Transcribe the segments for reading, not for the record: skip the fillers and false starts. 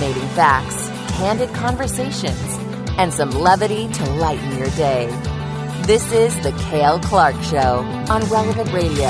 Fascinating facts, candid conversations, and some levity to lighten your day. This is The Cale Clark Show on Relevant Radio.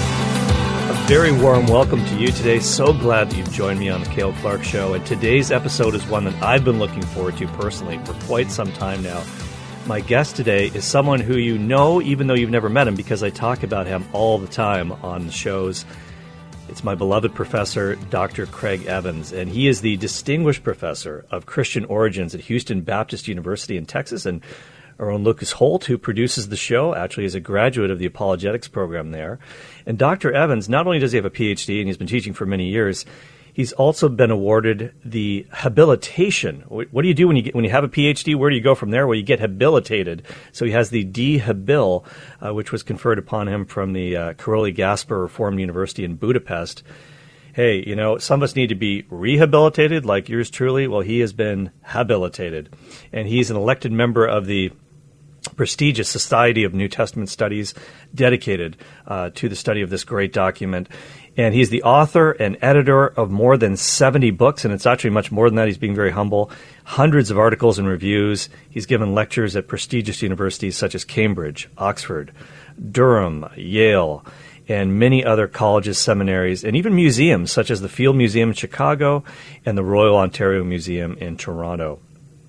A very warm welcome to you today. So glad that you've joined me on The Cale Clark Show. And today's episode is one that I've been looking forward to personally for quite some time now. My guest today is someone who you know, even though you've never met him, because I talk about him all the time on the shows. It's my beloved professor, Dr. Craig Evans, and he is the Distinguished Professor of Christian Origins at Houston Baptist University in Texas. And our own Lucas Holt, who produces the show, actually is a graduate of the apologetics program there. And Dr. Evans, not only does he have a PhD, and he's been teaching for many years, he's also been awarded the habilitation. What do you do when you have a PhD? Where do you go from there? Well, you get habilitated. So he has the D-Habil, which was conferred upon him from the Karoli Gasper Reformed University in Budapest. Hey, you know, some of us need to be rehabilitated, like yours truly. Well, he has been habilitated. And he's an elected member of the prestigious Society of New Testament Studies, dedicated to the study of this great document. And he's the author and editor of more than 70 books, and it's actually much more than that. He's being very humble. Hundreds of articles and reviews. He's given lectures at prestigious universities such as Cambridge, Oxford, Durham, Yale, and many other colleges, seminaries, and even museums such as the Field Museum in Chicago and the Royal Ontario Museum in Toronto.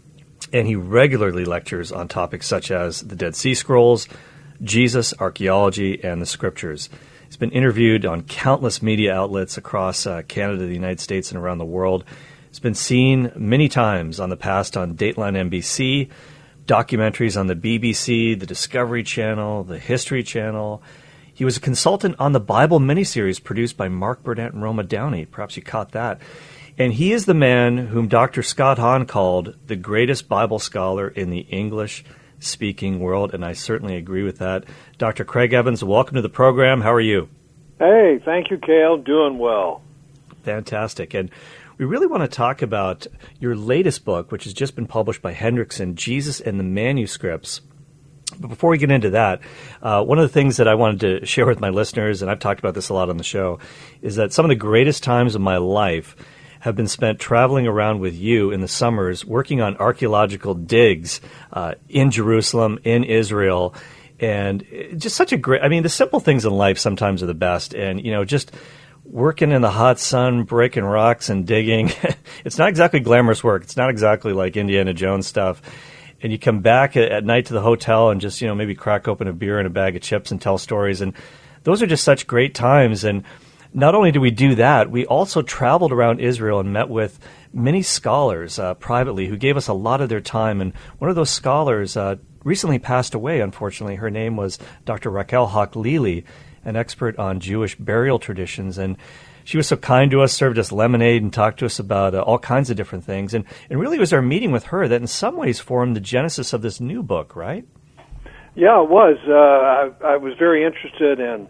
And he regularly lectures on topics such as the Dead Sea Scrolls, Jesus, archaeology, and the Scriptures. He's been interviewed on countless media outlets across Canada, the United States, and around the world. He's been seen many times on the past on Dateline NBC, documentaries on the BBC, the Discovery Channel, the History Channel. He was a consultant on the Bible miniseries produced by Mark Burnett and Roma Downey. Perhaps you caught that. And he is the man whom Dr. Scott Hahn called the greatest Bible scholar in the English-speaking world, and I certainly agree with that. Dr. Craig Evans, welcome to the program. How are you? Hey, thank you, Cale. Doing well. Fantastic. And we really want to talk about your latest book, which has just been published by Hendrickson, Jesus and the Manuscripts. But before we get into that, one of the things that I wanted to share with my listeners, and I've talked about this a lot on the show, is that some of the greatest times of my life have been spent traveling around with you in the summers, working on archaeological digs in Jerusalem, in Israel, and just such a great, I mean, the simple things in life sometimes are the best. And, you know, just working in the hot sun, breaking rocks and digging, it's not exactly glamorous work. It's not exactly like Indiana Jones stuff. And you come back at night to the hotel and just, you know, maybe crack open a beer and a bag of chips and tell stories. And those are just such great times. And not only did we do that, we also traveled around Israel and met with many scholars privately who gave us a lot of their time. And one of those scholars recently passed away, unfortunately. Her name was Dr. Rachel Hach-Lili, an expert on Jewish burial traditions. And she was so kind to us, served us lemonade, and talked to us about all kinds of different things. And really it was our meeting with her that in some ways formed the genesis of this new book, right? Yeah, it was. I was very interested in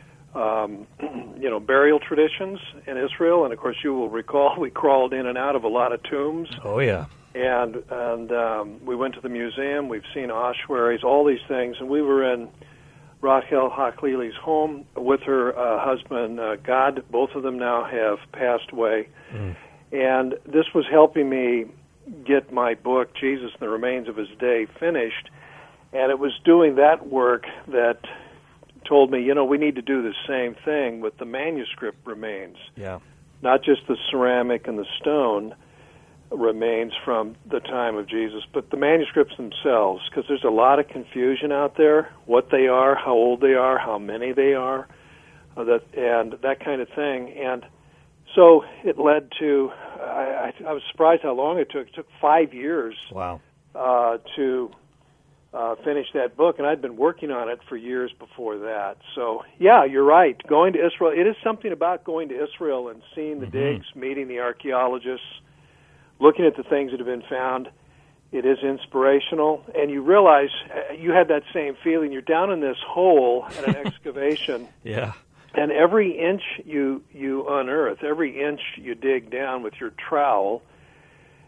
burial traditions in Israel, and of course you will recall we crawled in and out of a lot of tombs. Oh yeah, and we went to the museum. We've seen ossuaries, all these things, and we were in Rachel Hach-Lili's home with her husband Gad. Both of them now have passed away, and this was helping me get my book Jesus and the Remains of His Day finished, and it was doing that work that told me, you know, we need to do the same thing with the manuscript remains. Yeah. Not just the ceramic and the stone remains from the time of Jesus, but the manuscripts themselves, because there's a lot of confusion out there, what they are, how old they are, how many they are, and that kind of thing. And so it led to, I was surprised how long it took. It took 5 years. Wow. To finish that book, and I'd been working on it for years before that. So, yeah, you're right. Going to Israel, it is something about going to Israel and seeing the digs, meeting the archaeologists, looking at the things that have been found. It is inspirational, and you realize you had that same feeling. You're down in this hole at an excavation, yeah, and every inch you unearth, every inch you dig down with your trowel,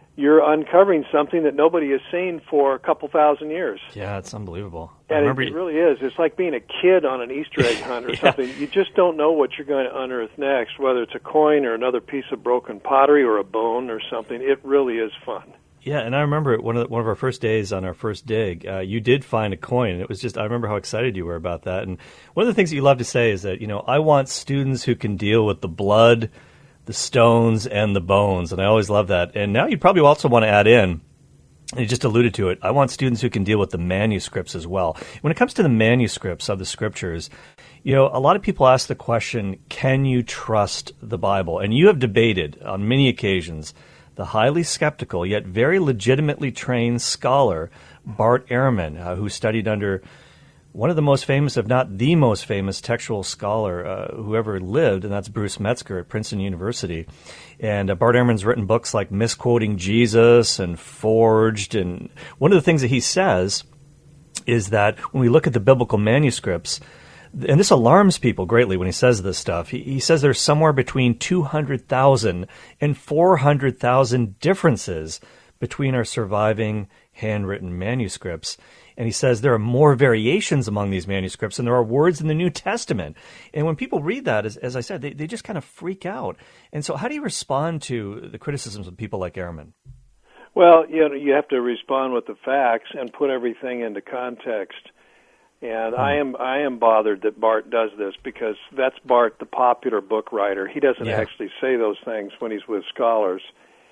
you're uncovering something that nobody has seen for a couple thousand years. Yeah, it's unbelievable. And it really is. It's like being a kid on an Easter egg hunt or something. You just don't know what you're going to unearth next, whether it's a coin or another piece of broken pottery or a bone or something. It really is fun. Yeah, and I remember one of our first days on our first dig, you did find a coin, and it was just, I remember how excited you were about that. And one of the things that you love to say is that, I want students who can deal with the blood, the stones, and the bones, and I always love that. And now you'd probably also want to add in, and you just alluded to it, I want students who can deal with the manuscripts as well. When it comes to the manuscripts of the scriptures, a lot of people ask the question, can you trust the Bible? And you have debated on many occasions the highly skeptical yet very legitimately trained scholar Bart Ehrman, who studied under one of the most famous, if not the most famous, textual scholar who ever lived, and that's Bruce Metzger at Princeton University. And Bart Ehrman's written books like Misquoting Jesus and Forged. And one of the things that he says is that when we look at the biblical manuscripts, and this alarms people greatly when he says this stuff. He says there's somewhere between 200,000 and 400,000 differences between our surviving handwritten manuscripts. And he says there are more variations among these manuscripts than there are words in the New Testament. And when people read that, as I said, they just kind of freak out. And so how do you respond to the criticisms of people like Ehrman? Well, you have to respond with the facts and put everything into context. And I am bothered that Bart does this, because that's Bart, the popular book writer. He doesn't actually say those things when he's with scholars.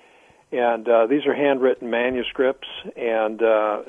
And these are handwritten manuscripts, and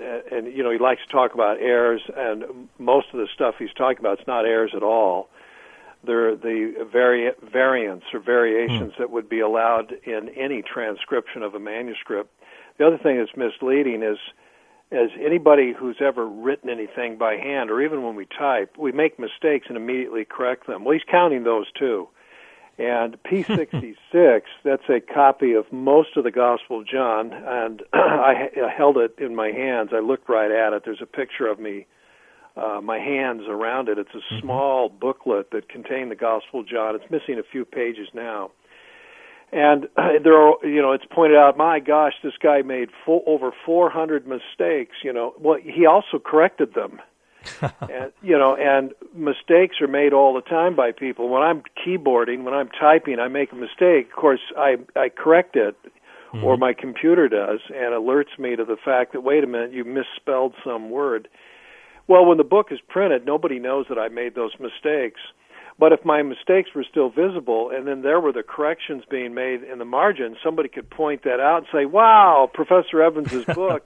he likes to talk about errors, and most of the stuff he's talking about is not errors at all. They're the variants or variations that would be allowed in any transcription of a manuscript. The other thing that's misleading is, as anybody who's ever written anything by hand, or even when we type, we make mistakes and immediately correct them. Well, he's counting those too. And P66, that's a copy of most of the Gospel of John, and I held it in my hands. I looked right at it. There's a picture of me, my hands around it. It's a small booklet that contained the Gospel of John. It's missing a few pages now. And there are, it's pointed out, my gosh, this guy made over 400 mistakes. Well, he also corrected them. and mistakes are made all the time by people. When I'm keyboarding, when I'm typing, I make a mistake. Of course, I correct it, or my computer does, and alerts me to the fact that, wait a minute, you misspelled some word. Well, when the book is printed, nobody knows that I made those mistakes. But if my mistakes were still visible, and then there were the corrections being made in the margin, somebody could point that out and say, wow, Professor Evans's book,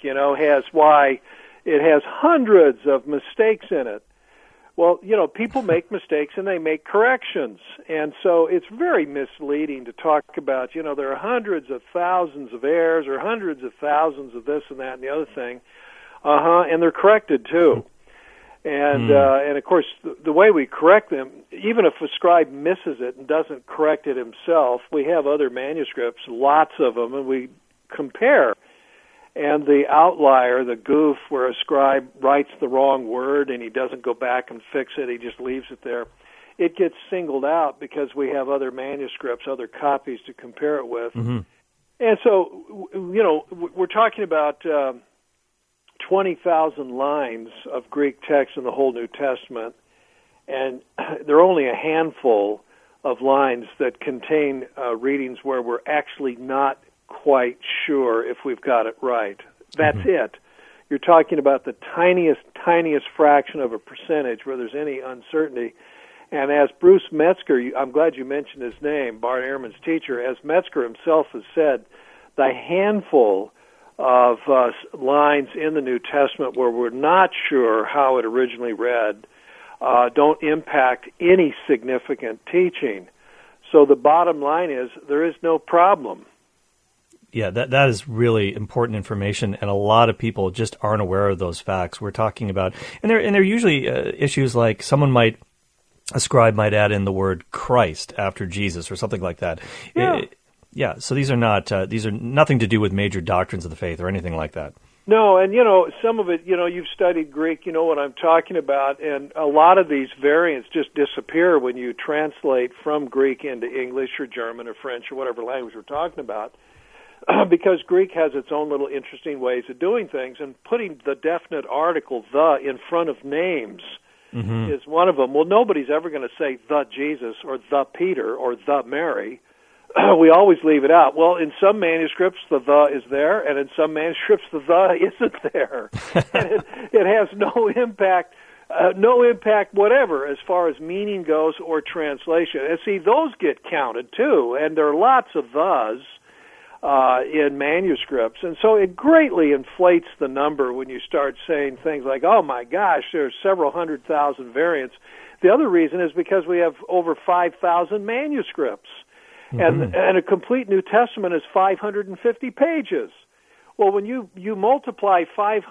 it has hundreds of mistakes in it. Well, people make mistakes and they make corrections. And so it's very misleading to talk about, there are hundreds of thousands of errors or hundreds of thousands of this and that and the other thing. And they're corrected too. And of course, the way we correct them, even if a scribe misses it and doesn't correct it himself, we have other manuscripts, lots of them, and we compare. And the outlier, the goof, where a scribe writes the wrong word and he doesn't go back and fix it, he just leaves it there, it gets singled out because we have other manuscripts, other copies to compare it with. And so, we're talking about 20,000 lines of Greek text in the whole New Testament, and there are only a handful of lines that contain readings where we're actually not quite sure if we've got it right. That's it. You're talking about the tiniest fraction of a percentage where there's any uncertainty. And as Bruce Metzger, I'm glad you mentioned his name, Bart Ehrman's teacher, as Metzger himself has said, the handful of lines in the New Testament where we're not sure how it originally read don't impact any significant teaching. So the bottom line is there is no problem. Yeah, that is really important information, and a lot of people just aren't aware of those facts we're talking about. And they're usually issues like a scribe might add in the word Christ after Jesus or something like that. Yeah. So these are nothing to do with major doctrines of the faith or anything like that. No, and some of it, you've studied Greek, you know what I'm talking about, and a lot of these variants just disappear when you translate from Greek into English or German or French or whatever language we're talking about. because Greek has its own little interesting ways of doing things, and putting the definite article "the" in front of names is one of them. Well, nobody's ever going to say "the Jesus" or "the Peter" or "the Mary." We always leave it out. Well, in some manuscripts, the is there, and in some manuscripts, the isn't there. And it has no impact whatever as far as meaning goes or translation. And see, those get counted too, and there are lots of thes in manuscripts. And so it greatly inflates the number when you start saying things like, oh my gosh, there's several 100,000 variants. The other reason is because we have over 5,000 manuscripts. And a complete New Testament is 550 pages. Well, when you multiply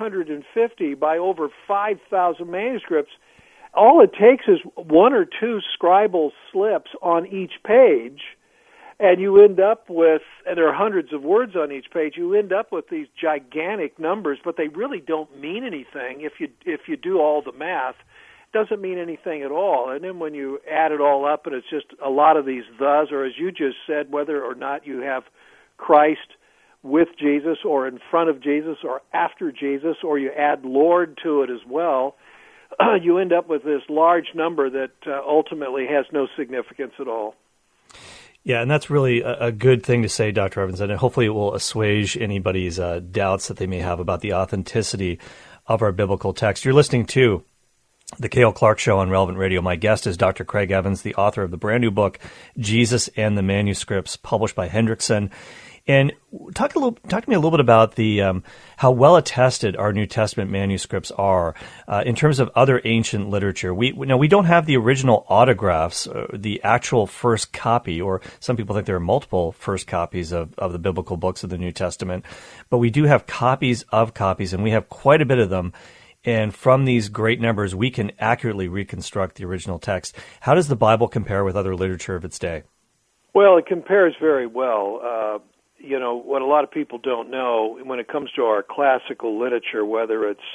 550 by over 5,000 manuscripts, all it takes is one or two scribal slips on each page, and you end up with, and there are hundreds of words on each page, you end up with these gigantic numbers, but they really don't mean anything if you do all the math. Doesn't mean anything at all. And then when you add it all up, and it's just a lot of these thes, or as you just said, whether or not you have Christ with Jesus or in front of Jesus or after Jesus, or you add Lord to it as well, you end up with this large number that ultimately has no significance at all. Yeah, and that's really a good thing to say, Dr. Evans, and hopefully it will assuage anybody's doubts that they may have about the authenticity of our biblical text. You're listening to The Cale Clark Show on Relevant Radio. My guest is Dr. Craig Evans, the author of the brand new book, Jesus and the Manuscripts, published by Hendrickson. And talk to me a little bit about the how well attested our New Testament manuscripts are in terms of other ancient literature. We don't have the original autographs, the actual first copy, or some people think there are multiple first copies of the biblical books of the New Testament, but we do have copies of copies, and we have quite a bit of them. And from these great numbers, we can accurately reconstruct the original text. How does the Bible compare with other literature of its day? Well, it compares very well. What a lot of people don't know, when it comes to our classical literature, whether it's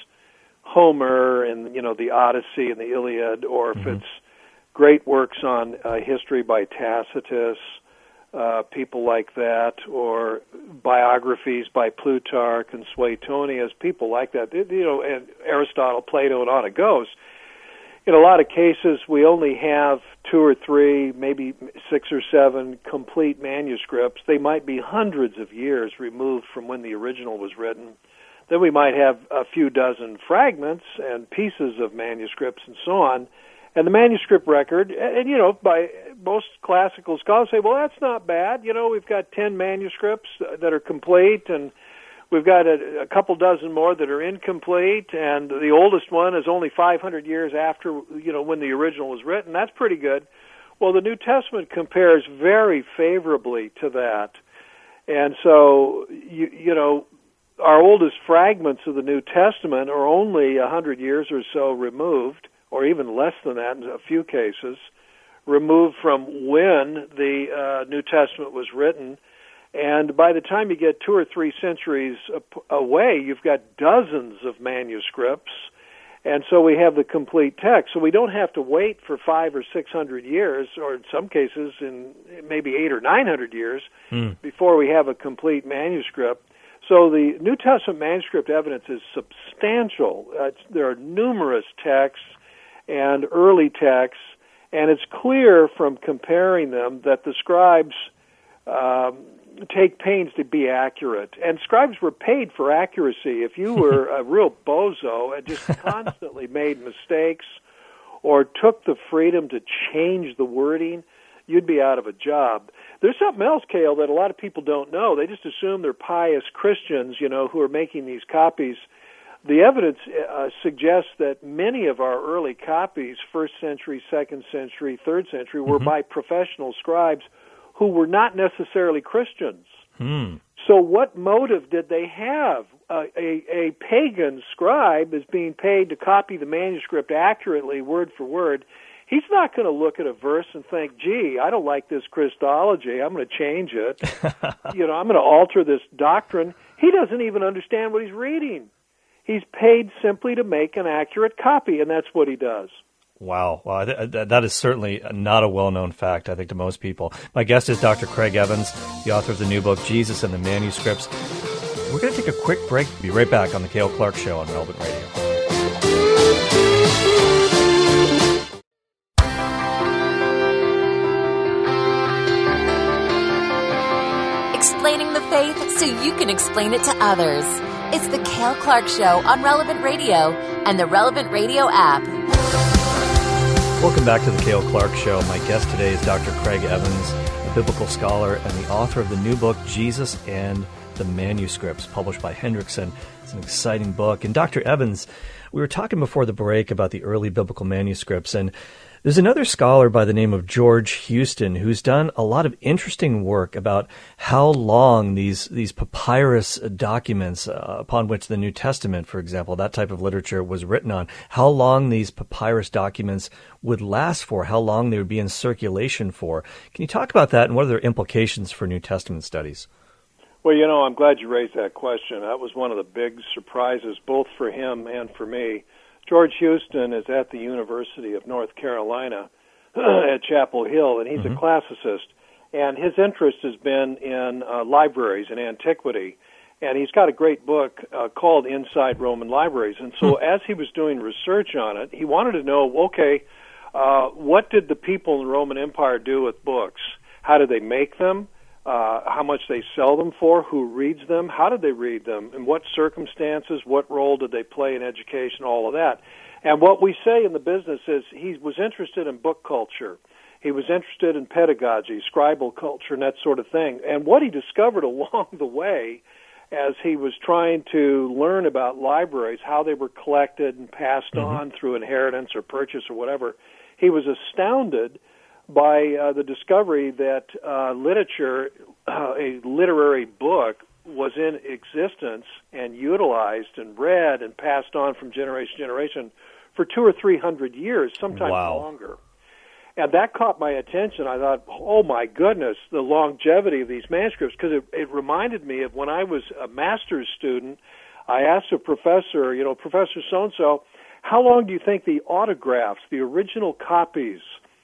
Homer and, the Odyssey and the Iliad, or if it's great works on history by Tacitus, people like that, or biographies by Plutarch and Suetonius, people like that, and Aristotle, Plato, and on it goes. In a lot of cases, we only have 2 or 3, maybe 6 or 7 complete manuscripts. They might be hundreds of years removed from when the original was written. Then we might have a few dozen fragments and pieces of manuscripts and so on. And the manuscript record, and by most classical scholars say, well, that's not bad. We've got 10 manuscripts that are complete, and we've got a couple dozen more that are incomplete, and the oldest one is only 500 years after, when the original was written. That's pretty good. Well, the New Testament compares very favorably to that. And so, our oldest fragments of the New Testament are only 100 years or so removed, or even less than that in a few cases, removed from when the New Testament was written. And by the time you get 2 or 3 centuries away, you've got dozens of manuscripts, and so we have the complete text. So we don't have to wait for 500 or 600 years, or in some cases, in maybe 800 or 900 years, before we have a complete manuscript. So the New Testament manuscript evidence is substantial. There are numerous texts and early texts, and it's clear from comparing them that the scribes take pains to be accurate. And scribes were paid for accuracy. If you were a real bozo and just constantly made mistakes or took the freedom to change the wording, you'd be out of a job. There's something else, Cale, that a lot of people don't know. They just assume they're pious Christians, who are making these copies. The evidence suggests that many of our early copies, 1st century, 2nd century, 3rd century, were by professional scribes who were not necessarily Christians. So what motive did they have? A pagan scribe is being paid to copy the manuscript accurately, word for word. He's not going to look at a verse and think, gee, I don't like this Christology, I'm going to change it. I'm going to alter this doctrine. He doesn't even understand what he's reading. He's paid simply to make an accurate copy, and that's what he does. Wow. Well, that is certainly not a well-known fact, I think, to most people. My guest is Dr. Craig Evans, the author of the new book, Jesus and the Manuscripts. We're going to take a quick break. Be right back on The Cale Clark Show on Relevant Radio. Explaining the faith so you can explain it to others. It's The Cale Clark Show on Relevant Radio and the Relevant Radio app. Welcome back to The Cale Clark Show. My guest today is Dr. Craig Evans, a biblical scholar and the author of the new book, Jesus and the Manuscripts, published by Hendrickson. It's an exciting book. And Dr. Evans, we were talking before the break about the early biblical manuscripts, and there's another scholar by the name of George Houston who's done a lot of interesting work about how long these papyrus documents upon which the New Testament, for example, that type of literature was written on, how long these papyrus documents would last for, how long they would be in circulation for. Can you talk about that and what are their implications for New Testament studies? Well, I'm glad you raised that question. That was one of the big surprises, both for him and for me. George Houston is at the University of North Carolina at Chapel Hill, and he's a classicist. And his interest has been in libraries and antiquity. And he's got a great book called Inside Roman Libraries. And so as he was doing research on it, he wanted to know, what did the people in the Roman Empire do with books? How did they make them? How much they sell them for, who reads them, how did they read them, in what circumstances, what role did they play in education, all of that. And what we say in the business is he was interested in book culture. He was interested in pedagogy, scribal culture, and that sort of thing. And what he discovered along the way as he was trying to learn about libraries, how they were collected and passed on through inheritance or purchase or whatever, he was astounded by the discovery that literature, a literary book, was in existence and utilized and read and passed on from generation to generation for 200 or 300 years, sometimes longer. And that caught my attention. I thought, oh my goodness, the longevity of these manuscripts, because it reminded me of when I was a master's student. I asked a professor, Professor so-and-so, how long do you think the autographs, the original copies,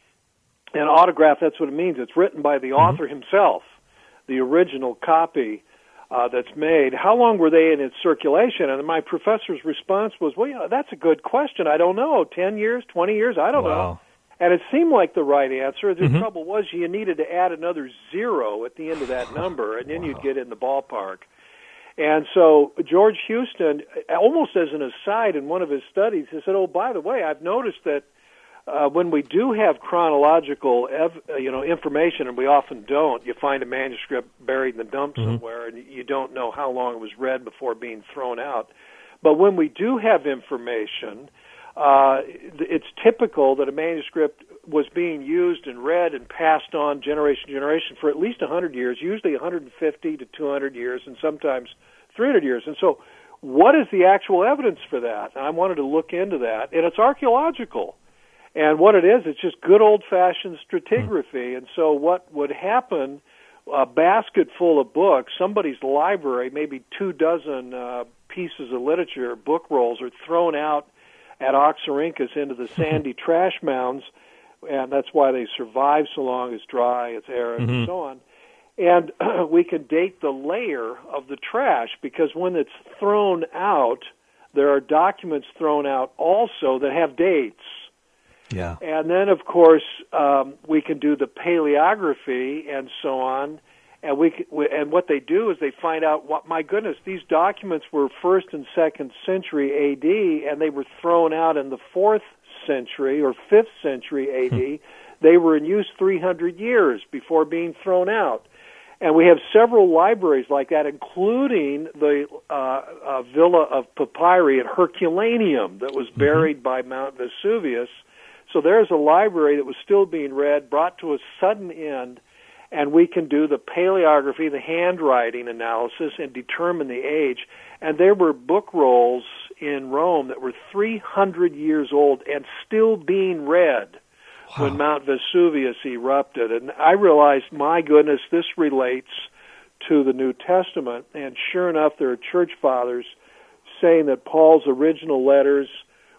an autograph, that's what it means. It's written by the author himself, the original copy that's made. How long were they in its circulation? And my professor's response was, that's a good question. I don't know. 10 years, 20 years? I don't know. And it seemed like the right answer. The trouble was you needed to add another zero at the end of that number, and then you'd get in the ballpark. And so George Houston, almost as an aside in one of his studies, he said, by the way, I've noticed that when we do have chronological, information, and we often don't, you find a manuscript buried in the dump somewhere, and you don't know how long it was read before being thrown out. But when we do have information, it's typical that a manuscript was being used and read and passed on generation to generation for at least 100 years, usually 150 to 200 years, and sometimes 300 years. And so what is the actual evidence for that? And I wanted to look into that, and it's archaeological. And what it is, it's just good old-fashioned stratigraphy. And so what would happen, a basket full of books, somebody's library, maybe 24 pieces of literature, book rolls, are thrown out at Oxyrhynchus into the sandy trash mounds, and that's why they survive so long. It's dry, it's arid, and so on. And we can date the layer of the trash, because when it's thrown out, there are documents thrown out also that have dates. Yeah. And then, of course, we can do the paleography and so on. And and what they do is they find out, my goodness, these documents were 1st and 2nd century A.D., and they were thrown out in the 4th century or 5th century A.D. They were in use 300 years before being thrown out. And we have several libraries like that, including the Villa of Papyri at Herculaneum that was buried by Mount Vesuvius. So there's a library that was still being read, brought to a sudden end, and we can do the paleography, the handwriting analysis, and determine the age. And there were book rolls in Rome that were 300 years old and still being read when Mount Vesuvius erupted. And I realized, my goodness, this relates to the New Testament. And sure enough, there are church fathers saying that Paul's original letters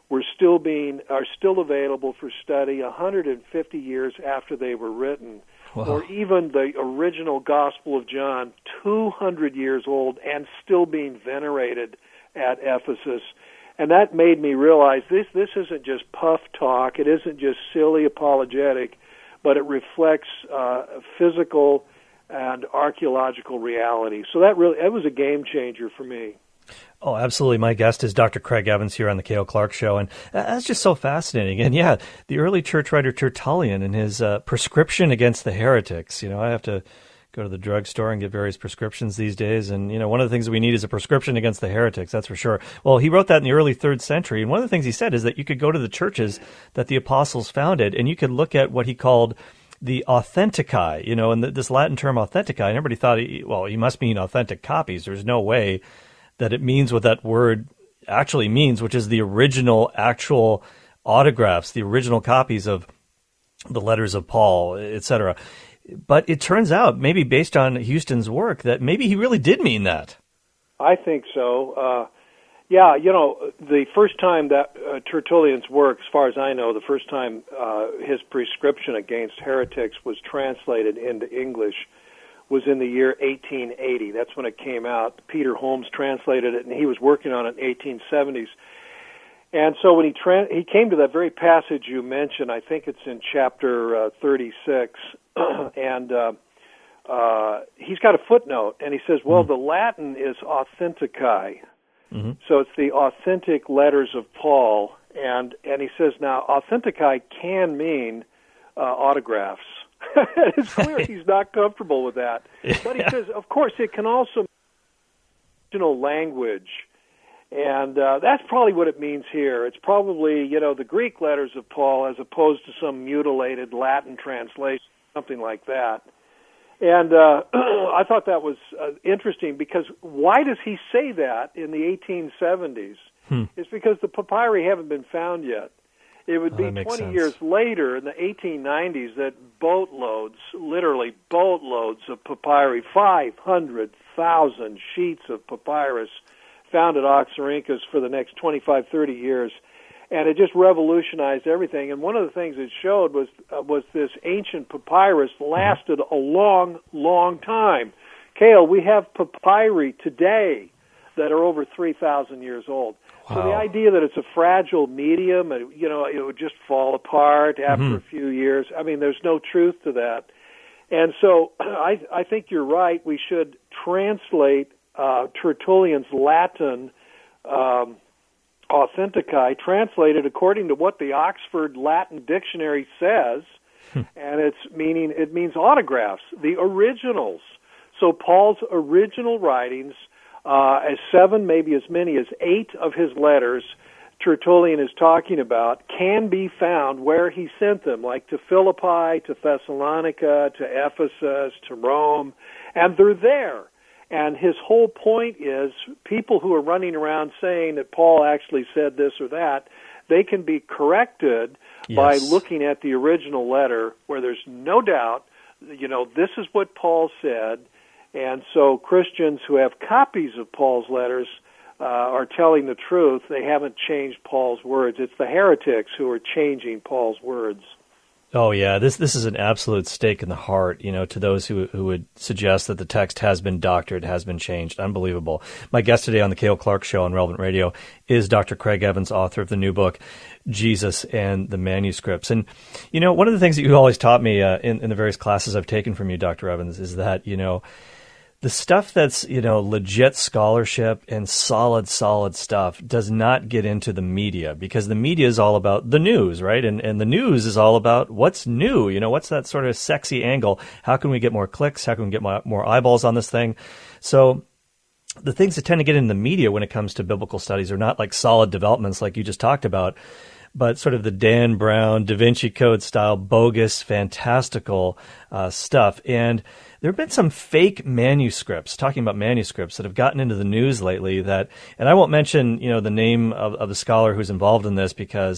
are still available for study 150 years after they were written. Wow. Or even the original Gospel of John, 200 years old and still being venerated at Ephesus. And that made me realize this isn't just puff talk, it isn't just silly apologetic, but it reflects physical and archaeological reality. So that was a game changer for me. Oh, absolutely. My guest is Dr. Craig Evans here on the Cale Clark Show, and that's just so fascinating. And yeah, the early church writer Tertullian and his prescription against the heretics. I have to go to the drugstore and get various prescriptions these days, and one of the things we need is a prescription against the heretics, that's for sure. Well, he wrote that in the early 3rd century, and one of the things he said is that you could go to the churches that the apostles founded, and you could look at what he called the authentici, and this Latin term authentici, and everybody thought, he must mean authentic copies. There's no way that it means what that word actually means, which is the original actual autographs, the original copies of the letters of Paul, etc. But it turns out, maybe based on Houston's work, that maybe he really did mean that. I think so. The first time that Tertullian's work, as far as I know, the first time his prescription against heretics was translated into English was in the year 1880. That's when it came out. Peter Holmes translated it, and he was working on it in 1870s. And so when he came to that very passage you mentioned, I think it's in chapter 36, and he's got a footnote, and he says, the Latin is authentici. Mm-hmm. So it's the authentic letters of Paul, and he says, now, authentici can mean autographs. It's clear he's not comfortable with that. But he says, of course, it can also mean original language. And that's probably what it means here. It's probably, the Greek letters of Paul as opposed to some mutilated Latin translation, something like that. And I thought that was interesting because why does he say that in the 1870s? It's because the papyri haven't been found yet. It would be 20 years later, in the 1890s, that literally boatloads of papyri, 500,000 sheets of papyrus found at Oxyrhynchus for the next 25, 30 years. And it just revolutionized everything. And one of the things it showed was this ancient papyrus lasted a long, long time. Cale, we have papyri today that are over 3,000 years old. Wow. So the idea that it's a fragile medium, it would just fall apart after a few years, there's no truth to that. And so I think you're right. We should translate Tertullian's Latin authentici, translated according to what the Oxford Latin Dictionary says, and it means autographs, the originals. So Paul's original writings, as 7, maybe as many as 8 of his letters Tertullian is talking about, can be found where he sent them, like to Philippi, to Thessalonica, to Ephesus, to Rome, and they're there. And his whole point is people who are running around saying that Paul actually said this or that, they can be corrected by looking at the original letter where there's no doubt, this is what Paul said. And so Christians who have copies of Paul's letters are telling the truth. They haven't changed Paul's words. It's the heretics who are changing Paul's words. Oh, yeah. This is an absolute stake in the heart, to those who would suggest that the text has been doctored, has been changed. Unbelievable. My guest today on the Cale Clark Show on Relevant Radio is Dr. Craig Evans, author of the new book, Jesus and the Manuscripts. And, one of the things that you always taught me in the various classes I've taken from you, Dr. Evans, is that, the stuff that's, legit scholarship and solid stuff does not get into the media, because the media is all about the news, right? And the news is all about what's new, what's that sort of sexy angle? How can we get more clicks? How can we get more eyeballs on this thing? So the things that tend to get in the media when it comes to biblical studies are not like solid developments like you just talked about, but sort of the Dan Brown, Da Vinci Code style, bogus, fantastical stuff. And there have been some fake manuscripts, talking about manuscripts, that have gotten into the news lately that, and I won't mention, the name of the scholar who's involved in this because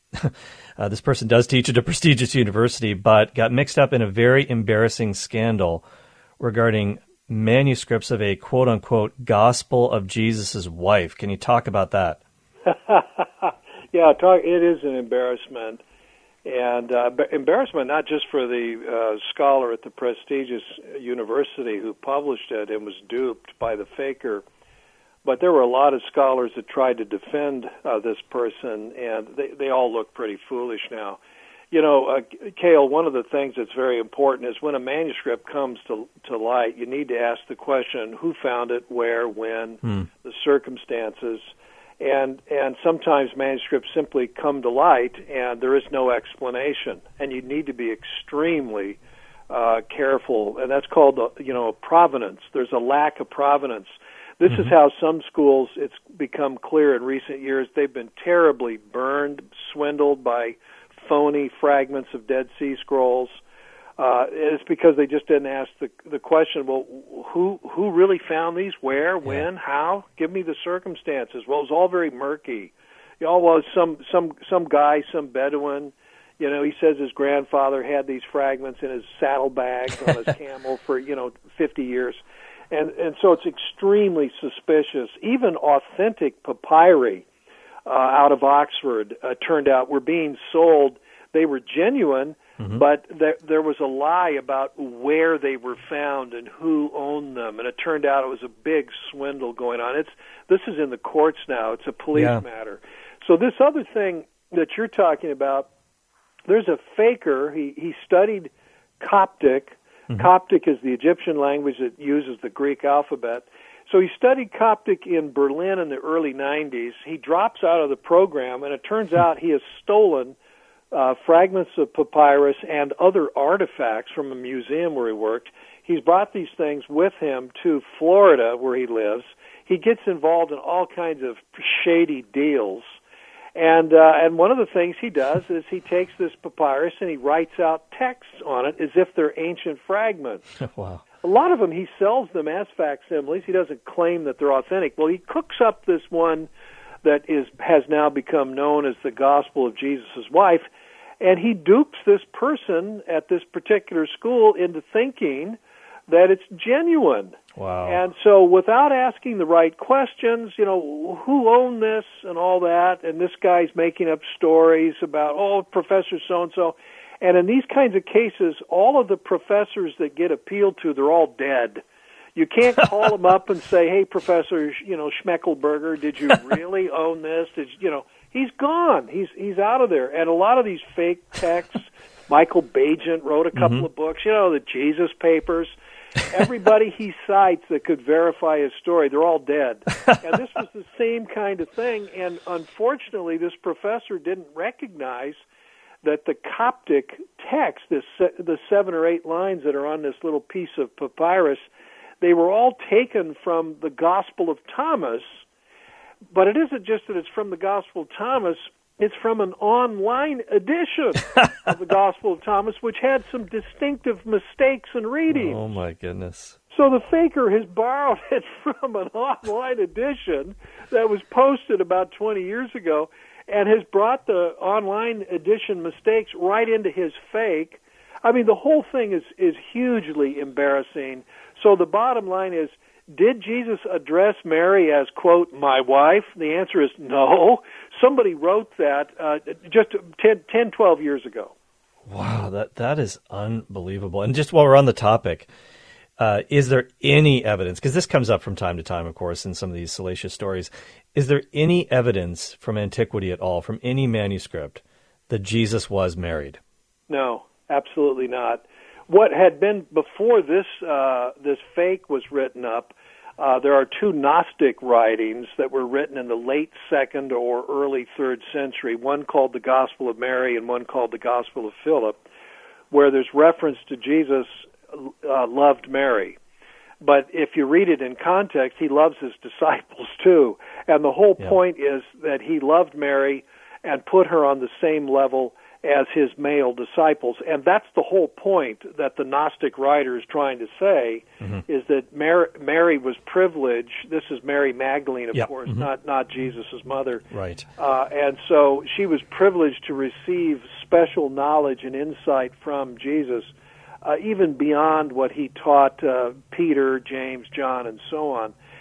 this person does teach at a prestigious university, but got mixed up in a very embarrassing scandal regarding manuscripts of a quote-unquote gospel of Jesus' wife. Can you talk about that? Yeah, it is an embarrassment. And embarrassment not just for the scholar at the prestigious university who published it and was duped by the faker, but there were a lot of scholars that tried to defend this person, and they all look pretty foolish now. You know, Cale, one of the things that's very important is when a manuscript comes to light, you need to ask the question, who found it, where, when, the circumstances. And sometimes manuscripts simply come to light and there is no explanation, and you need to be extremely careful, and that's called provenance. There's a lack of provenance. This is how some schools, it's become clear in recent years, they've been terribly burned, swindled by phony fragments of Dead Sea Scrolls. It's because they just didn't ask the question, well, who really found these? Where? When? How? Give me the circumstances. Well, it was all very murky. Well, some guy, some Bedouin, he says his grandfather had these fragments in his saddlebags on his camel for, 50 years. And so it's extremely suspicious. Even authentic papyri out of Oxford turned out were being sold. They were genuine, but there was a lie about where they were found and who owned them, and it turned out it was a big swindle going on. This is in the courts now. It's a police matter. So this other thing that you're talking about, there's a faker. He studied Coptic. Coptic is the Egyptian language that uses the Greek alphabet. So he studied Coptic in Berlin in the early 90s. He drops out of the program, and it turns out he has stolen fragments of papyrus and other artifacts from a museum where he worked. He's brought these things with him to Florida, where he lives. He gets involved in all kinds of shady deals. And one of the things he does is he takes this papyrus and he writes out texts on it as if they're ancient fragments. Wow. A lot of them, he sells them as facsimiles. He doesn't claim that they're authentic. Well, he cooks up this one that has now become known as the Gospel of Jesus' Wife, and he dupes this person at this particular school into thinking that it's genuine. Wow. And so without asking the right questions, who owned this and all that, and this guy's making up stories about, Professor so-and-so. And in these kinds of cases, all of the professors that get appealed to, they're all dead. You can't call them up and say, hey, Professor, Schmeckelberger, did you really own this? He's gone. He's out of there. And a lot of these fake texts, Michael Bagent wrote a couple of books, the Jesus Papers. Everybody he cites that could verify his story, they're all dead. And this was the same kind of thing. And unfortunately, this professor didn't recognize that the Coptic text, the 7 or 8 lines that are on this little piece of papyrus, they were all taken from the Gospel of Thomas. But it isn't just that it's from the Gospel of Thomas, it's from an online edition of the Gospel of Thomas, which had some distinctive mistakes in reading. Oh, my goodness. So the faker has borrowed it from an online edition that was posted about 20 years ago and has brought the online edition mistakes right into his fake. I mean, the whole thing is hugely embarrassing. So the bottom line is, did Jesus address Mary as, quote, my wife? The answer is no. Somebody wrote that just 10, 12 years ago. Wow, that is unbelievable. And just while we're on the topic, is there any evidence, because this comes up from time to time, of course, in some of these salacious stories, is there any evidence from antiquity at all, from any manuscript, that Jesus was married? No, absolutely not. What had been before this fake was written up, there are 2 Gnostic writings that were written in the late 2nd or early 3rd century, one called the Gospel of Mary and one called the Gospel of Philip, where there's reference to Jesus loved Mary. But if you read it in context, he loves his disciples too. And the whole point is that he loved Mary and put her on the same level as his male disciples. And that's the whole point that the Gnostic writer is trying to say, is that Mary was privileged. This is Mary Magdalene, of course, not Jesus' mother. Right. And so she was privileged to receive special knowledge and insight from Jesus, even beyond what he taught Peter, James, John, and so on.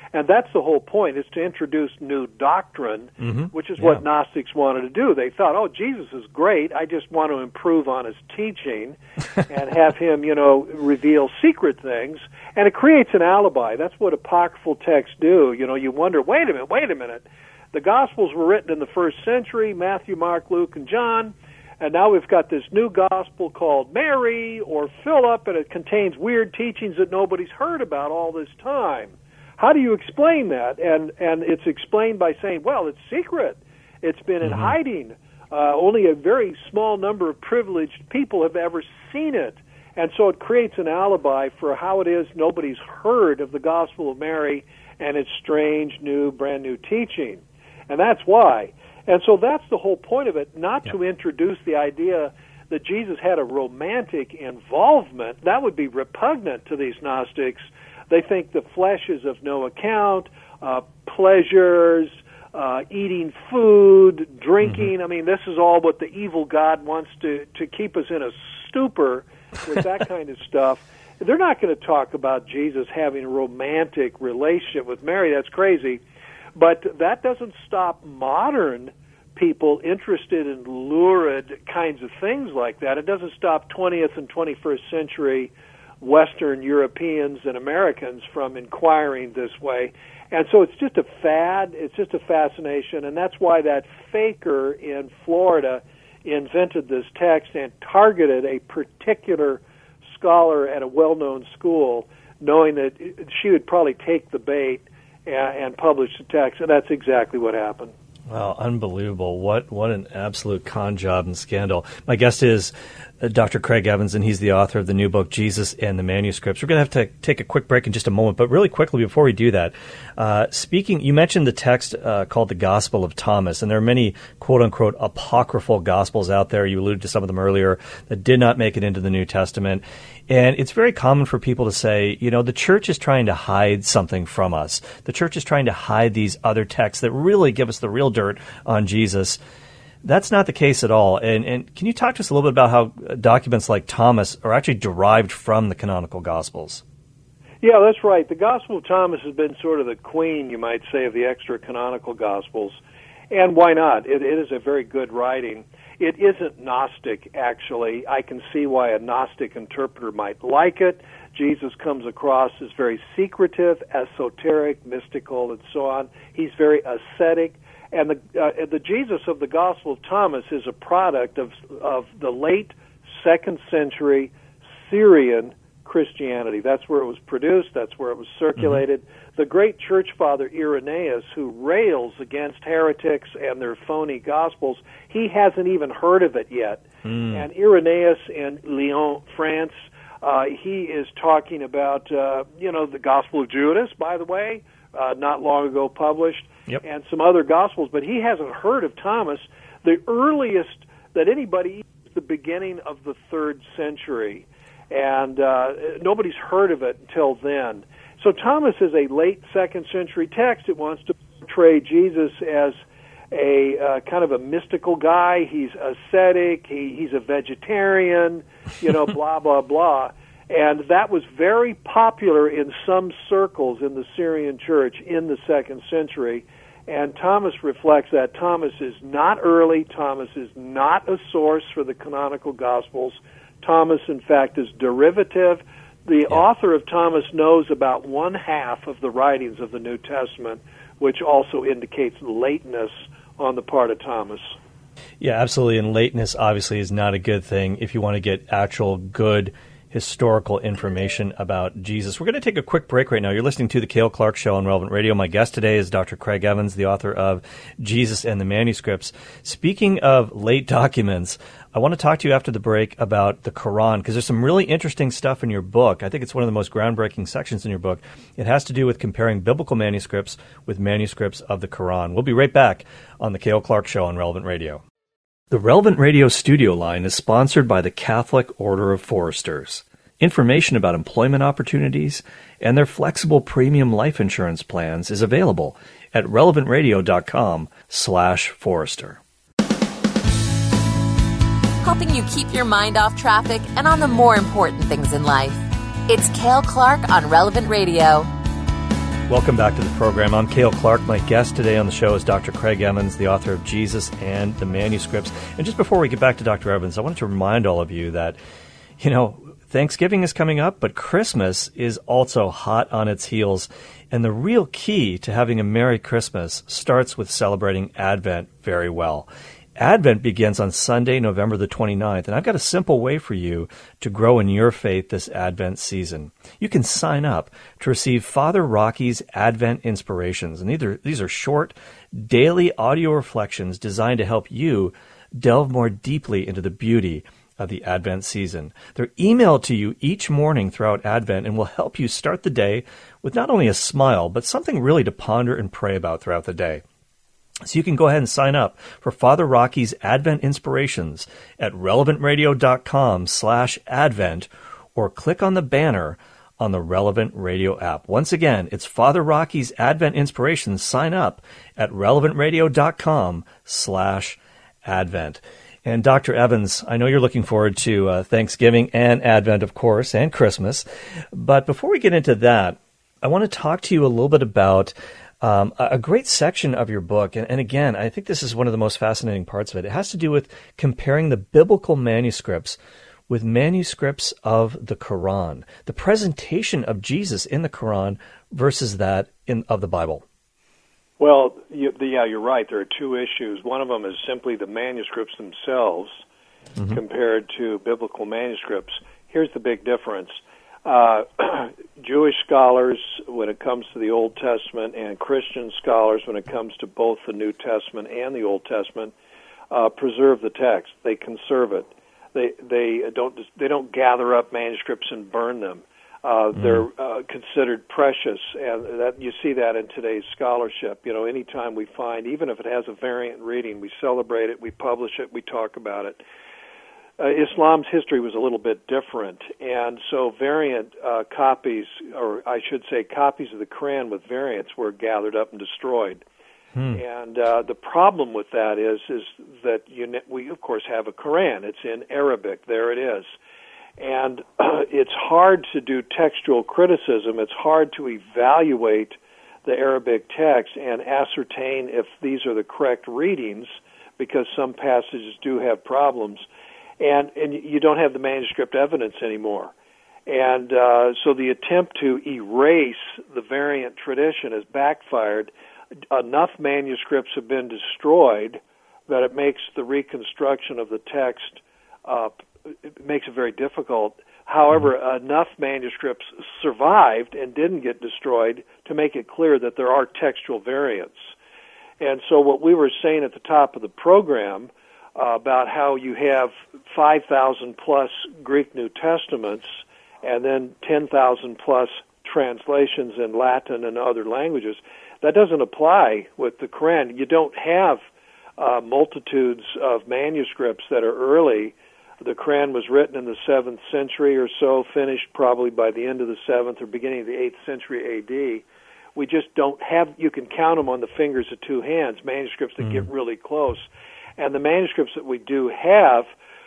And that's the whole point, is to introduce new doctrine, which is what Gnostics wanted to do. They thought, oh, Jesus is great. I just want to improve on his teaching and have him, reveal secret things. And it creates an alibi. That's what apocryphal texts do. You wonder, wait a minute. The Gospels were written in the first century, Matthew, Mark, Luke, and John. And now we've got this new gospel called Mary or Philip, and it contains weird teachings that nobody's heard about all this time. How do you explain that? And it's explained by saying, well, it's secret. It's been in hiding. Only a very small number of privileged people have ever seen it. And so it creates an alibi for how it is nobody's heard of the Gospel of Mary and its strange, new, brand new teaching. And that's why. And so that's the whole point of it, not to introduce the idea that Jesus had a romantic involvement. That would be repugnant to these Gnostics. They think the flesh is of no account, pleasures, eating food, drinking. I mean, this is all what the evil God wants to keep us in a stupor with that kind of stuff. They're not going to talk about Jesus having a romantic relationship with Mary. That's crazy. But that doesn't stop modern people interested in lurid kinds of things like that. It doesn't stop 20th and 21st century Western Europeans and Americans from inquiring this way. And so it's just a fad, it's just a fascination, and that's why that faker in Florida invented this text and targeted a particular scholar at a well-known school, knowing that she would probably take the bait and publish the text, and that's exactly what happened. Wow, unbelievable. What an absolute con job and scandal. My guest is Dr. Craig Evans, and he's the author of the new book, Jesus and the Manuscripts. We're going to have to take a quick break in just a moment, but really quickly before we do that, you mentioned the text called the Gospel of Thomas, and there are many quote-unquote apocryphal Gospels out there. You alluded to some of them earlier that did not make it into the New Testament. And it's very common for people to say, the church is trying to hide something from us. The church is trying to hide these other texts that really give us the real dirt on Jesus. That's not the case at all. And can you talk to us a little bit about how documents like Thomas are actually derived from the canonical Gospels? Yeah, that's right. The Gospel of Thomas has been sort of the queen, you might say, of the extra-canonical Gospels. And why not? It is a very good writing. It isn't Gnostic, actually. I can see why a Gnostic interpreter might like it. Jesus comes across as very secretive, esoteric, mystical, and so on. He's very ascetic. And the Jesus of the Gospel of Thomas is a product of the late 2nd century Syrian Christianity. That's where it was produced. That's where it was circulated. The great church father Irenaeus, who rails against heretics and their phony Gospels, he hasn't even heard of it yet. And Irenaeus in Lyon, France, he is talking about, the Gospel of Judas, by the way, not long ago published, and some other Gospels, but he hasn't heard of Thomas. The earliest that anybody is the beginning of the 3rd century, and nobody's heard of it until then. So Thomas is a late 2nd century text. It wants to portray Jesus as a kind of a mystical guy. He's ascetic. He's a vegetarian, blah, blah, blah. And that was very popular in some circles in the Syrian church in the 2nd century. And Thomas reflects that. Thomas is not early. Thomas is not a source for the canonical Gospels. Thomas, in fact, is derivative. The author of Thomas knows about 1/2 of the writings of the New Testament, which also indicates lateness on the part of Thomas. Yeah, absolutely. And lateness obviously is not a good thing if you want to get actual good historical information about Jesus. We're going to take a quick break right now. You're listening to The Cale Clark Show on Relevant Radio. My guest today is Dr. Craig Evans, the author of Jesus and the Manuscripts. Speaking of late documents, I want to talk to you after the break about the Quran, because there's some really interesting stuff in your book. I think it's one of the most groundbreaking sections in your book. It has to do with comparing biblical manuscripts with manuscripts of the Quran. We'll be right back on The Cale Clark Show on Relevant Radio. The Relevant Radio studio line is sponsored by the Catholic Order of Foresters. Information about employment opportunities and their flexible premium life insurance plans is available at relevantradio.com/Forester. Helping you keep your mind off traffic and on the more important things in life. It's Cale Clark on Relevant Radio. Welcome back to the program. I'm Cale Clark. My guest today on the show is Dr. Craig Evans, the author of Jesus and the Manuscripts. And just before we get back to Dr. Evans, I wanted to remind all of you that, Thanksgiving is coming up, but Christmas is also hot on its heels. And the real key to having a Merry Christmas starts with celebrating Advent very well. Advent begins on Sunday, November the 29th, and I've got a simple way for you to grow in your faith this Advent season. You can sign up to receive Father Rocky's Advent Inspirations, and these are short, daily audio reflections designed to help you delve more deeply into the beauty of the Advent season. They're emailed to you each morning throughout Advent and will help you start the day with not only a smile, but something really to ponder and pray about throughout the day. So you can go ahead and sign up for Father Rocky's Advent Inspirations at relevantradio.com/Advent or click on the banner on the Relevant Radio app. Once again, it's Father Rocky's Advent Inspirations. Sign up at relevantradio.com/Advent. And Dr. Evans, I know you're looking forward to Thanksgiving and Advent, of course, and Christmas. But before we get into that, I want to talk to you a little bit about a great section of your book, and again, I think this is one of the most fascinating parts of it. It has to do with comparing the biblical manuscripts with manuscripts of the Quran, the presentation of Jesus in the Quran versus that of the Bible. Well, you're right. There are two issues. One of them is simply the manuscripts themselves compared to biblical manuscripts. Here's the big difference. Jewish scholars, when it comes to the Old Testament, and Christian scholars, when it comes to both the New Testament and the Old Testament, preserve the text. They conserve it. They don't gather up manuscripts and burn them. They're considered precious, and that you see that in today's scholarship. Anytime we find, even if it has a variant reading, we celebrate it, we publish it, we talk about it. Islam's history was a little bit different, and so variant copies, or I should say copies of the Quran with variants, were gathered up and destroyed. And the problem with that is that we, of course, have a Quran. It's in Arabic. There it is. And it's hard to do textual criticism. It's hard to evaluate the Arabic text and ascertain if these are the correct readings, because some passages do have problems. And you don't have the manuscript evidence anymore. And so the attempt to erase the variant tradition has backfired. Enough manuscripts have been destroyed that it makes the reconstruction of the text, it makes it very difficult. However, enough manuscripts survived and didn't get destroyed to make it clear that there are textual variants. And so what we were saying at the top of the program about how you have 5,000 plus Greek New Testaments and then 10,000 plus translations in Latin and other languages, that doesn't apply with the Quran. You don't have multitudes of manuscripts that are early. The Quran was written in the 7th century or so, finished probably by the end of the 7th or beginning of the 8th century A.D. We just don't have, you can count them on the fingers of two hands, manuscripts that get really close. And the manuscripts that we do have,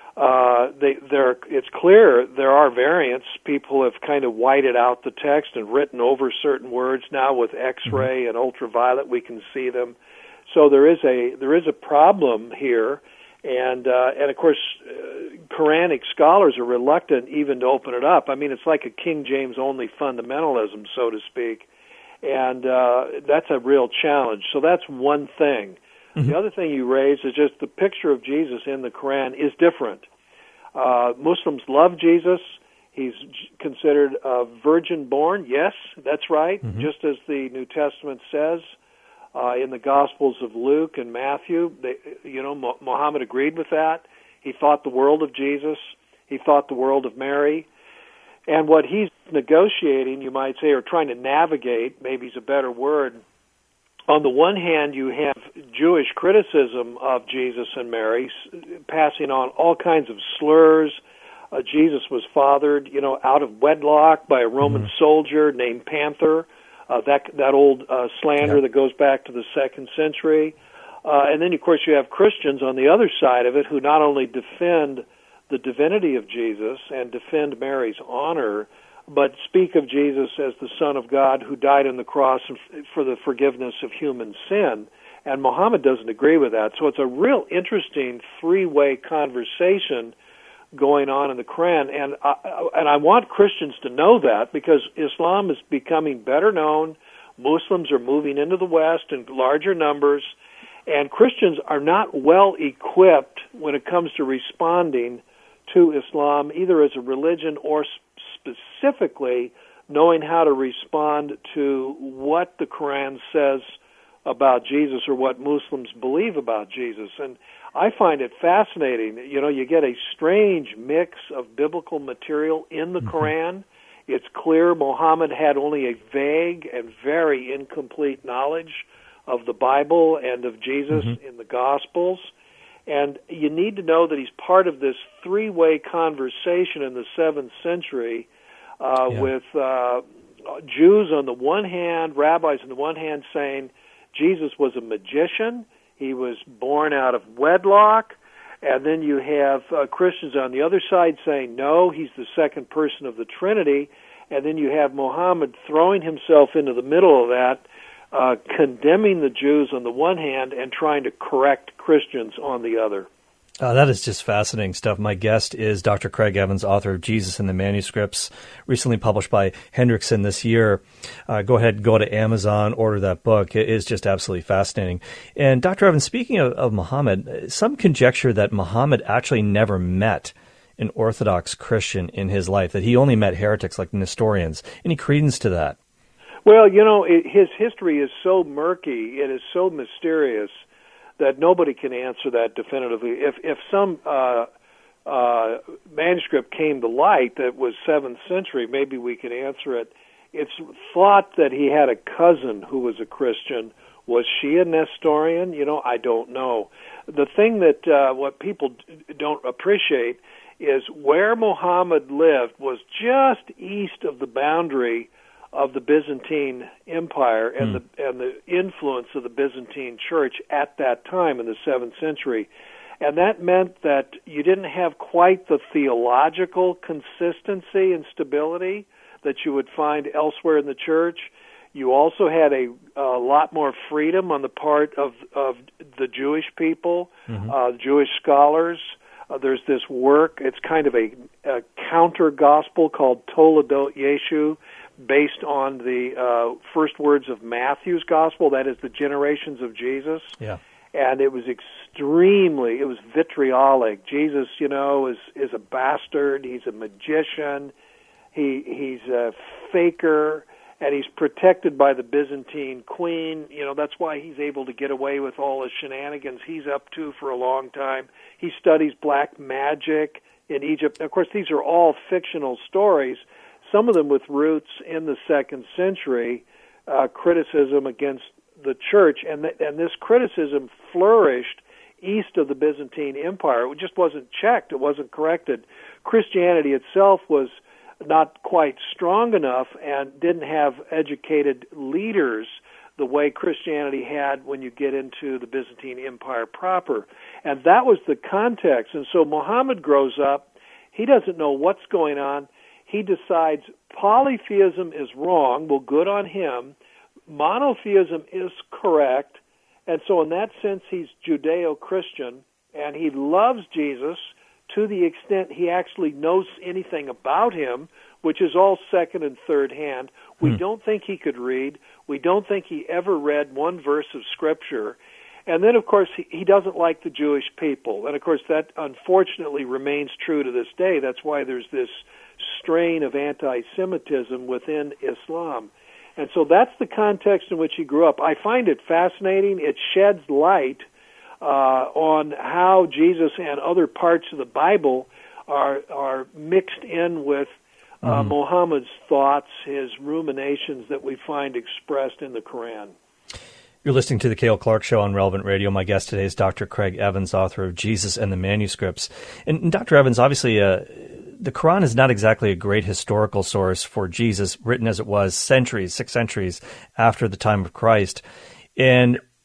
it's clear there are variants. People have kind of whited out the text and written over certain words. Now with X-ray and ultraviolet, we can see them. So there is a problem here, and of course, Quranic scholars are reluctant even to open it up. I mean, it's like a King James only fundamentalism, so to speak, and that's a real challenge. So that's one thing. The other thing you raised is just the picture of Jesus in the Quran is different. Muslims love Jesus. He's considered a virgin born. Yes, that's right, just as the New Testament says. In the Gospels of Luke and Matthew, Muhammad agreed with that. He thought the world of Jesus. He thought the world of Mary. And what he's negotiating, you might say, or trying to navigate, maybe is a better word. On the one hand, you have Jewish criticism of Jesus and Mary, passing on all kinds of slurs. Jesus was fathered, out of wedlock by a Roman soldier named Panther. That old slander that goes back to the 2nd century. And then, of course, you have Christians on the other side of it who not only defend the divinity of Jesus and defend Mary's honor, but speak of Jesus as the Son of God who died on the cross for the forgiveness of human sin. And Muhammad doesn't agree with that. So it's a real interesting three-way conversation going on in the Quran. And I want Christians to know that, because Islam is becoming better known. Muslims are moving into the West in larger numbers, and Christians are not well equipped when it comes to responding to Islam, either as a religion or specifically knowing how to respond to what the Quran says about Jesus or what Muslims believe about Jesus. And I find it fascinating. You know, you get a strange mix of biblical material in the Quran. It's clear Muhammad had only a vague and very incomplete knowledge of the Bible and of Jesus in the Gospels. And you need to know that he's part of this three-way conversation in the 7th century with Jews on the one hand, rabbis on the one hand saying Jesus was a magician, he was born out of wedlock, and then you have Christians on the other side saying, no, he's the second person of the Trinity, and then you have Muhammad throwing himself into the middle of that, condemning the Jews on the one hand and trying to correct Christians on the other. That is just fascinating stuff. My guest is Dr. Craig Evans, author of Jesus and the Manuscripts, recently published by Hendrickson this year. Go ahead, go to Amazon, order that book. It is just absolutely fascinating. And Dr. Evans, speaking of Muhammad, some conjecture that Muhammad actually never met an Orthodox Christian in his life, that he only met heretics like Nestorians. Any credence to that? Well, you know, his history is so murky, it is so mysterious, that nobody can answer that definitively. If some manuscript came to light that was 7th century, maybe we can answer it. It's thought that he had a cousin who was a Christian. Was she a Nestorian? You know, I don't know. The thing that what people don't appreciate is where Muhammad lived was just east of the boundary of the Byzantine Empire and the influence of the Byzantine Church at that time in the 7th century. And that meant that you didn't have quite the theological consistency and stability that you would find elsewhere in the church. You also had a lot more freedom on the part of the Jewish people, Jewish scholars. There's this work, it's kind of a counter-gospel called Toledot Yeshu, based on the first words of Matthew's gospel, that is the generations of Jesus. Yeah. And it was it was vitriolic. Jesus, you know, is a bastard, he's a magician, he's a faker, and he's protected by the Byzantine queen. You know, that's why he's able to get away with all the shenanigans he's up to for a long time. He studies black magic in Egypt. Of course, these are all fictional stories, some of them with roots in the 2nd century, criticism against the church. And this criticism flourished east of the Byzantine Empire. It just wasn't checked. It wasn't corrected. Christianity itself was not quite strong enough and didn't have educated leaders the way Christianity had when you get into the Byzantine Empire proper. And that was the context. And so Muhammad grows up. He doesn't know what's going on. He decides polytheism is wrong. Well, good on him. Monotheism is correct. And so in that sense, he's Judeo-Christian, and he loves Jesus to the extent he actually knows anything about him, which is all second and third hand. We don't think he could read. We don't think he ever read one verse of Scripture. And then, of course, he doesn't like the Jewish people. And, of course, that unfortunately remains true to this day. That's why there's this strain of anti-Semitism within Islam. And so that's the context in which he grew up. I find it fascinating. It sheds light on how Jesus and other parts of the Bible are mixed in with Muhammad's thoughts, his ruminations that we find expressed in the Quran. You're listening to the Cale Clark Show on Relevant Radio. My guest today is Dr. Craig Evans, author of Jesus and the Manuscripts. And Dr. Evans, obviously, the Quran is not exactly a great historical source for Jesus, written as it was 6 centuries after the time of Christ. And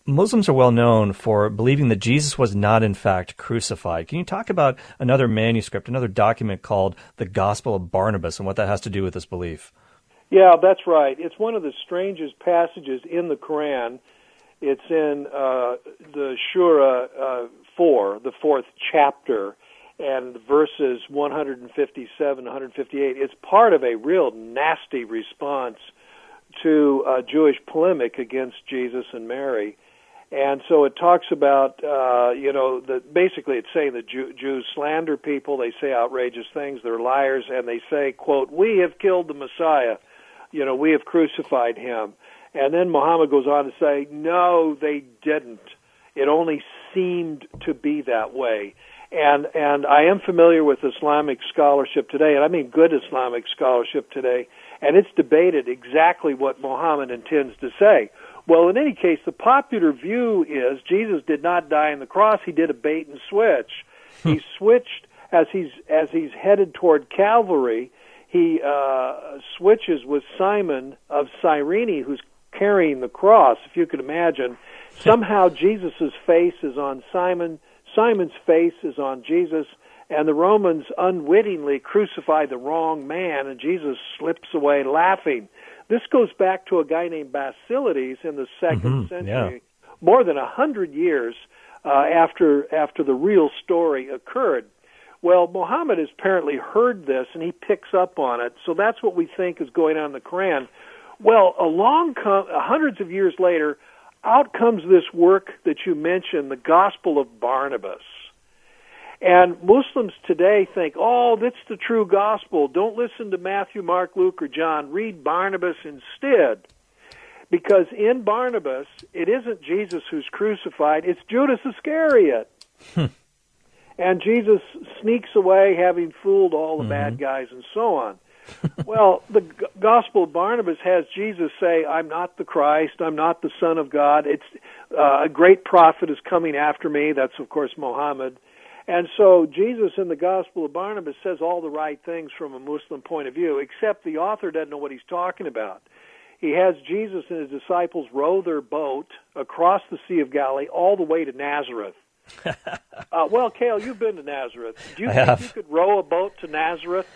Muslims are well known for believing that Jesus was not, in fact, crucified. Can you talk about another manuscript, another document called the Gospel of Barnabas, and what that has to do with this belief? Yeah, that's right. It's one of the strangest passages in the Quran. It's in the Surah 4, the 4th chapter, and verses 157, 158. It's part of a real nasty response to Jewish polemic against Jesus and Mary. And so it talks about, basically it's saying that Jews slander people, they say outrageous things, they're liars, and they say, quote, "We have killed the Messiah, we have crucified him." And then Muhammad goes on to say, no, they didn't. It only seemed to be that way. And I am familiar with Islamic scholarship today, and I mean good Islamic scholarship today, and it's debated exactly what Muhammad intends to say. Well, in any case, the popular view is Jesus did not die on the cross. He did a bait and switch. He switched as he's headed toward Calvary. He switches with Simon of Cyrene, who's carrying the cross, if you could imagine. Somehow Jesus' face is on Simon, Simon's face is on Jesus, and the Romans unwittingly crucify the wrong man, and Jesus slips away laughing. This goes back to a guy named Basilides in the 2nd century, more than 100 years after the real story occurred. Well, Muhammad has apparently heard this, and he picks up on it, so that's what we think is going on in the Quran. Well, hundreds of years later, out comes this work that you mentioned, the Gospel of Barnabas. And Muslims today think, oh, that's the true gospel. Don't listen to Matthew, Mark, Luke, or John. Read Barnabas instead. Because in Barnabas, it isn't Jesus who's crucified, it's Judas Iscariot. And Jesus sneaks away having fooled all the bad guys and so on. Well, the Gospel of Barnabas has Jesus say, I'm not the Christ, I'm not the Son of God. It's a great prophet is coming after me. That's, of course, Muhammad. And so Jesus in the Gospel of Barnabas says all the right things from a Muslim point of view, except the author doesn't know what he's talking about. He has Jesus and his disciples row their boat across the Sea of Galilee all the way to Nazareth. Well, Cale, you've been to Nazareth. Do you think you could row a boat to Nazareth?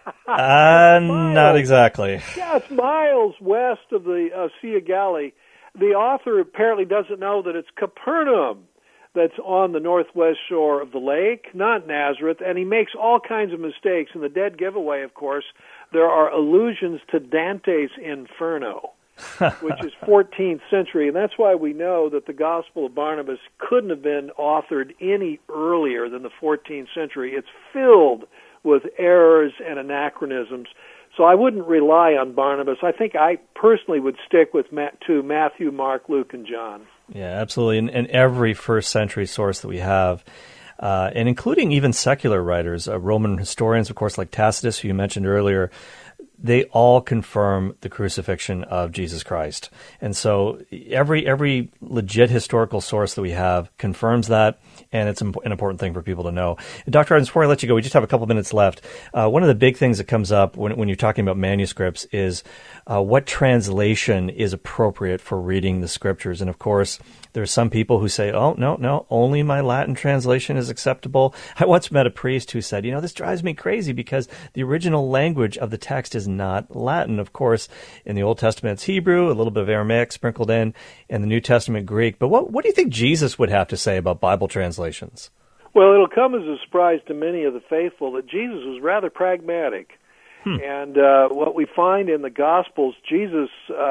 Not exactly. Yeah, it's miles west of the Sea of Galilee. The author apparently doesn't know that it's Capernaum that's on the northwest shore of the lake, not Nazareth, and he makes all kinds of mistakes. In the Dead Giveaway, of course, there are allusions to Dante's Inferno, which is 14th century, and that's why we know that the Gospel of Barnabas couldn't have been authored any earlier than the 14th century. It's filled with errors and anachronisms. So I wouldn't rely on Barnabas. I think I personally would stick with to Matthew, Mark, Luke, and John. Yeah, absolutely. And every first century source that we have, and including even secular writers, Roman historians, of course, like Tacitus, who you mentioned earlier, they all confirm the crucifixion of Jesus Christ. And so every legit historical source that we have confirms that, and it's an important thing for people to know. And Dr. Arden, before I let you go, we just have a couple minutes left. One of the big things that comes up when you're talking about manuscripts is what translation is appropriate for reading the scriptures. And of course, there's some people who say, oh, no, only my Latin translation is acceptable. I once met a priest who said, this drives me crazy because the original language of the text is not Latin. Of course, in the Old Testament, it's Hebrew, a little bit of Aramaic sprinkled in the New Testament, Greek. But what do you think Jesus would have to say about Bible translations? Well, it'll come as a surprise to many of the faithful that Jesus was rather pragmatic. And what we find in the Gospels, Jesus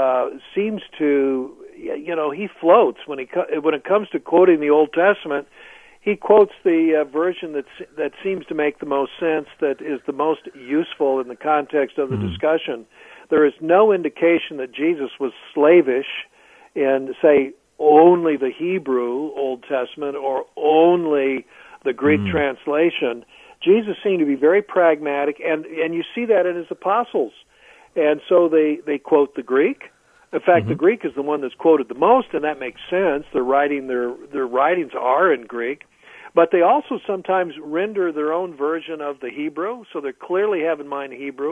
seems to, he floats when it comes to quoting the Old Testament. He quotes the version that seems to make the most sense, that is the most useful in the context of the discussion. There is no indication that Jesus was slavish in, say, only the Hebrew Old Testament or only the Greek translation. Jesus seemed to be very pragmatic, and you see that in his apostles. And so they quote the Greek. In fact, the Greek is the one that's quoted the most, and that makes sense. Their writings are in Greek. But they also sometimes render their own version of the Hebrew, so they clearly have in mind Hebrew.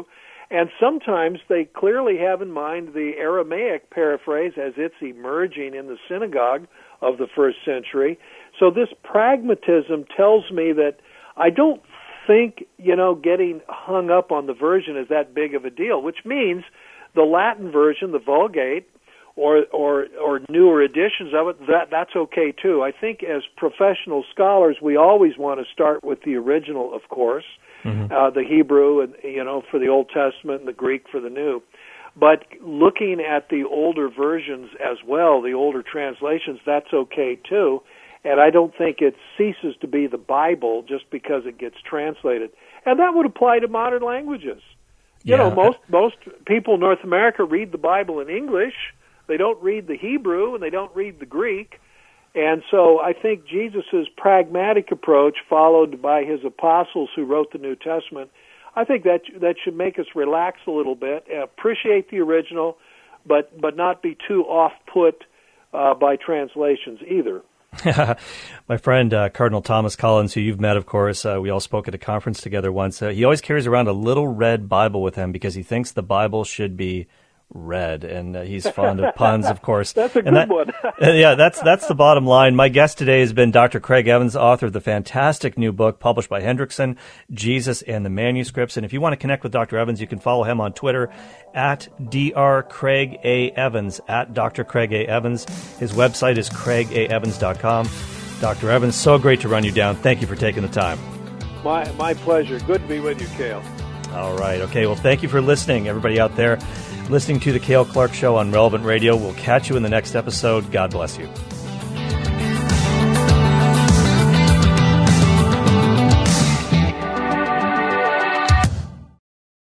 And sometimes they clearly have in mind the Aramaic paraphrase as it's emerging in the synagogue of the first century. So this pragmatism tells me that I don't think, getting hung up on the version is that big of a deal, which means the Latin version, the Vulgate, or newer editions of it, that's okay too. I think as professional scholars, we always want to start with the original, of course, the Hebrew, and for the Old Testament, and the Greek for the New. But looking at the older versions as well, the older translations, that's okay too. And I don't think it ceases to be the Bible just because it gets translated. And that would apply to modern languages. Most people in North America read the Bible in English. They don't read the Hebrew, and they don't read the Greek. And so I think Jesus' pragmatic approach, followed by his apostles who wrote the New Testament, I think that should make us relax a little bit, appreciate the original, but not be too off-put by translations either. My friend Cardinal Thomas Collins, who you've met, of course, we all spoke at a conference together once. He always carries around a little red Bible with him because he thinks the Bible should be red, and he's fond of puns, of course. That's a good one. Yeah, that's the bottom line. My guest today has been Dr. Craig Evans, author of the fantastic new book published by Hendrickson, Jesus and the Manuscripts. And if you want to connect with Dr. Evans, you can follow him on Twitter at Dr. Craig A. Evans, at Dr. Craig A. Evans. His website is craigaevans.com. Dr. Evans, so great to run you down. Thank you for taking the time. My pleasure. Good to be with you, Cale. All right. Okay. Well, thank you for listening, everybody out there listening to The Cale Clark Show on Relevant Radio. We'll catch you in the next episode. God bless you.